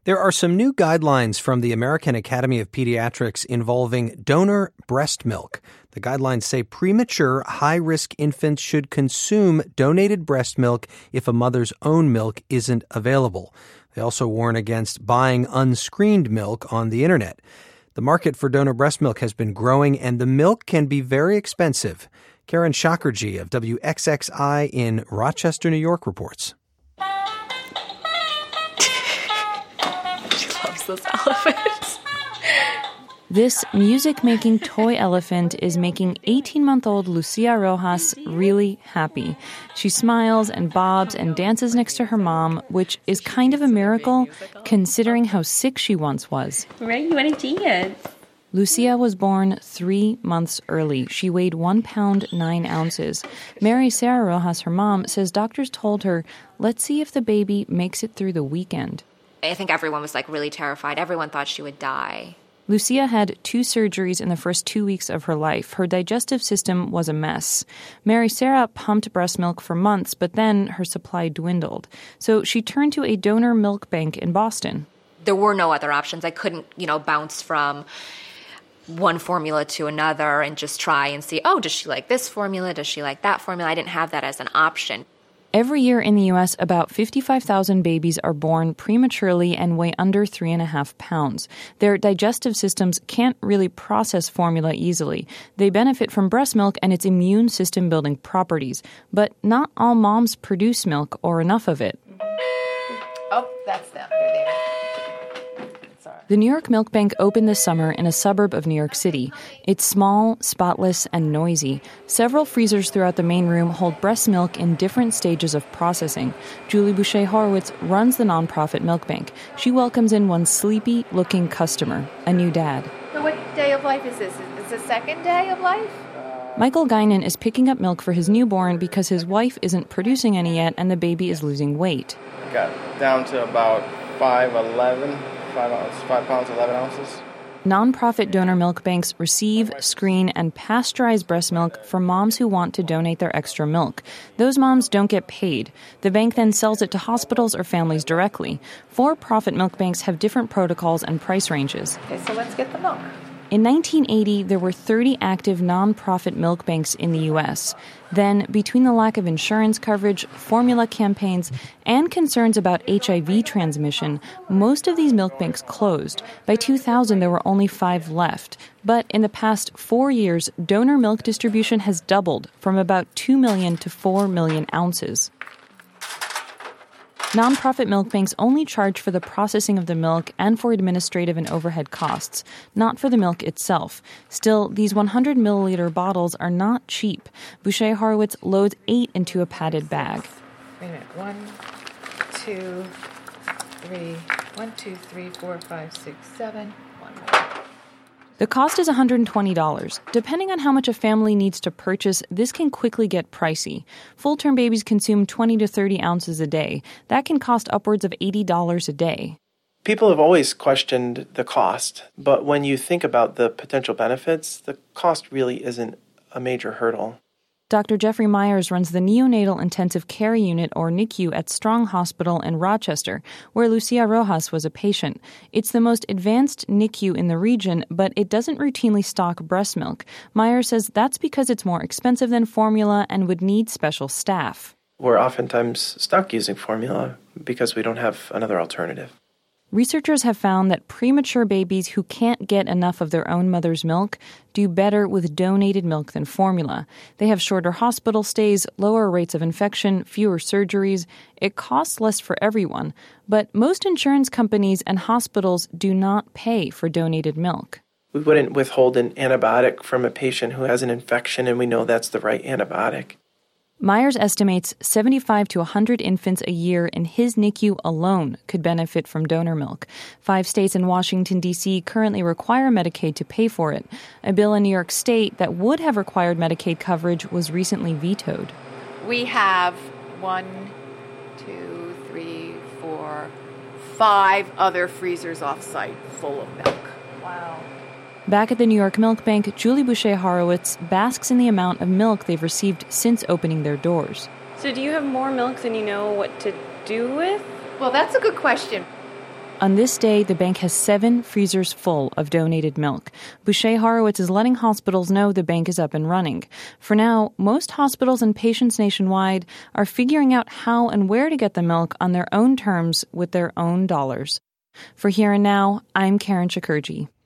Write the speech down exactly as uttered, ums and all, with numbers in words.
There are some new guidelines from the American Academy of Pediatrics involving donor breast milk. The guidelines say premature, high-risk infants should consume donated breast milk if a mother's own milk isn't available. They also warn against buying unscreened milk on the internet. The market for donor breast milk has been growing, and the milk can be very expensive. Karen Shakirji of W X X I in Rochester, New York reports. Those elephants. This music-making toy elephant is making eighteen-month-old Lucia Rojas really happy. She smiles and bobs and dances next to her mom, which is kind of a miracle considering how sick she once was. Ready? You want to dance? Lucia was born three months early. She weighed one pound, nine ounces. Mary Sarah Rojas, her mom, says doctors told her, let's see if the baby makes it through the weekend. I think everyone was like really terrified. Everyone thought she would die. Lucia had two surgeries in the first two weeks of her life. Her digestive system was a mess. Mary Sarah pumped breast milk for months, but then her supply dwindled. So she turned to a donor milk bank in Boston. There were no other options. I couldn't, you know, bounce from one formula to another and just try and see, oh, does she like this formula? Does she like that formula? I didn't have that as an option. Every year in the U S, about fifty-five thousand babies are born prematurely and weigh under three and a half pounds. Their digestive systems can't really process formula easily. They benefit from breast milk and its immune system building properties. But not all moms produce milk or enough of it. Oh, that's them. They're there. The New York Milk Bank opened this summer in a suburb of New York City. It's small, spotless, and noisy. Several freezers throughout the main room hold breast milk in different stages of processing. Julie Boucher-Horowitz runs the nonprofit milk bank. She welcomes in one sleepy-looking customer, a new dad. So what day of life is this? Is this the second day of life? Michael Guinan is picking up milk for his newborn because his wife isn't producing any yet and the baby is losing weight. Got down to about five eleven. Five, ounces, five pounds, eleven ounces. Nonprofit donor milk banks receive, screen, and pasteurize breast milk for moms who want to donate their extra milk. Those moms don't get paid. The bank then sells it to hospitals or families directly. For-profit milk banks have different protocols and price ranges. Okay, so let's get the milk. In nineteen eighty, there were thirty active nonprofit milk banks in the U S. Then, between the lack of insurance coverage, formula campaigns, and concerns about H I V transmission, most of these milk banks closed. By two thousand, there were only five left. But in the past four years, donor milk distribution has doubled from about two million to four million ounces. Nonprofit milk banks only charge for the processing of the milk and for administrative and overhead costs, not for the milk itself. Still, these one hundred milliliter bottles are not cheap. Boucher-Horowitz loads eight into a padded bag. Wait a minute. One, two, three. One, two, three, four, five, six, seven. One more. The cost is one hundred twenty dollars. Depending on how much a family needs to purchase, this can quickly get pricey. Full-term babies consume twenty to thirty ounces a day. That can cost upwards of eighty dollars a day. People have always questioned the cost, but when you think about the potential benefits, the cost really isn't a major hurdle. Doctor Jeffrey Myers runs the Neonatal Intensive Care Unit, or N I C U, at Strong Hospital in Rochester, where Lucia Rojas was a patient. It's the most advanced N I C U in the region, but it doesn't routinely stock breast milk. Myers says that's because it's more expensive than formula and would need special staff. We're oftentimes stuck using formula because we don't have another alternative. Researchers have found that premature babies who can't get enough of their own mother's milk do better with donated milk than formula. They have shorter hospital stays, lower rates of infection, fewer surgeries. It costs less for everyone, but most insurance companies and hospitals do not pay for donated milk. We wouldn't withhold an antibiotic from a patient who has an infection and we know that's the right antibiotic. Myers estimates seventy-five to one hundred infants a year in his N I C U alone could benefit from donor milk. Five states and Washington, D C currently require Medicaid to pay for it. A bill in New York State that would have required Medicaid coverage was recently vetoed. We have one, two, three, four, five other freezers off-site full of milk. Wow. Back at the New York Milk Bank, Julie Boucher-Horowitz basks in the amount of milk they've received since opening their doors. So do you have more milk than you know what to do with? Well, that's a good question. On this day, the bank has seven freezers full of donated milk. Boucher Horowitz is letting hospitals know the bank is up and running. For now, most hospitals and patients nationwide are figuring out how and where to get the milk on their own terms with their own dollars. For Here and Now, I'm Karen Shakurji.